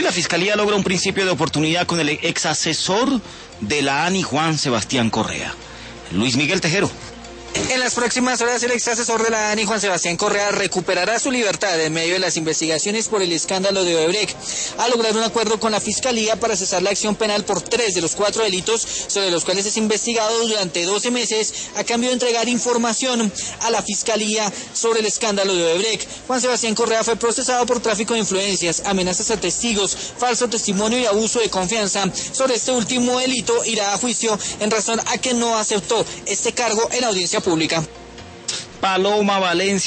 Bien, la Fiscalía logra un principio de oportunidad con el ex asesor de la ANI, Juan Sebastián Correa. Luis Miguel Tejero. En las próximas horas, el ex asesor de la ANI, Juan Sebastián Correa, recuperará su libertad en medio de las investigaciones por el escándalo de Odebrecht, al lograr un acuerdo con la Fiscalía para cesar la acción penal por 3 de los 4 delitos sobre los cuales es investigado durante 12 meses, a cambio de entregar información a la Fiscalía sobre el escándalo de Odebrecht. Juan Sebastián Correa fue procesado por tráfico de influencias, amenazas a testigos, falso testimonio y abuso de confianza. Sobre este último delito irá a juicio en razón a que no aceptó este cargo en audiencia pública. Paloma Valencia.